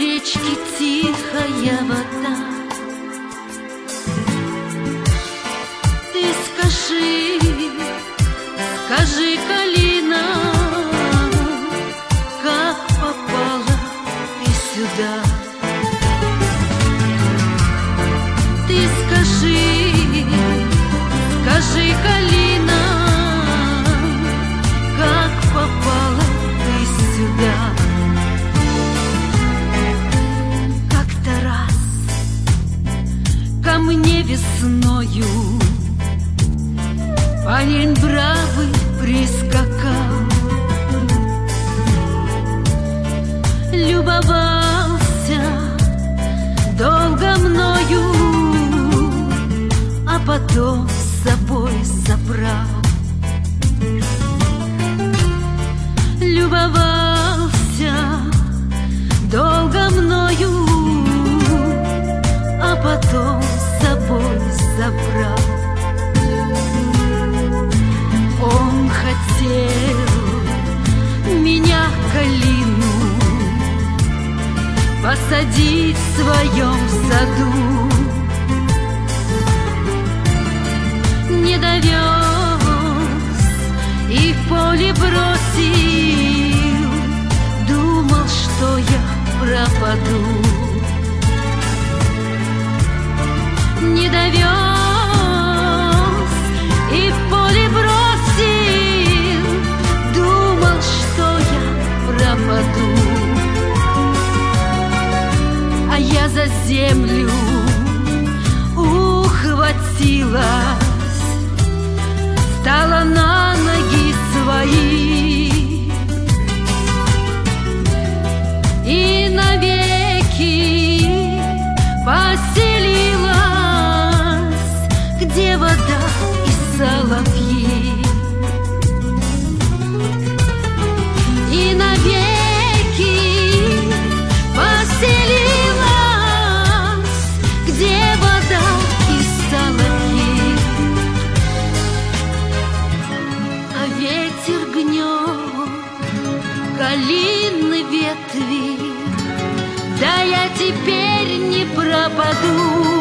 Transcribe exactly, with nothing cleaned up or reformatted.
речки тихая вода. Ты скажи, скажи, калина, как попала ты сюда? Ты скажи, скажи, калина, как попала ты сюда? Как-то раз ко мне весною парень бравый прискакал, любовался долго мною, а потом с собой забрал. Любовался долго мною, а потом с собой забрал. Он хотел меня, калину, посадить в своем саду. Не довез и в поле бросил, думал, что я пропаду. Не довез и в поле бросил, думал, что я пропаду. А я за землю ухватилась, стала на ноги свои и навеки поселилась, где вода и соловьи. И навеки поселилась, где вода и соловьи. А ветер гнет калины ветви, да я теперь не пропаду.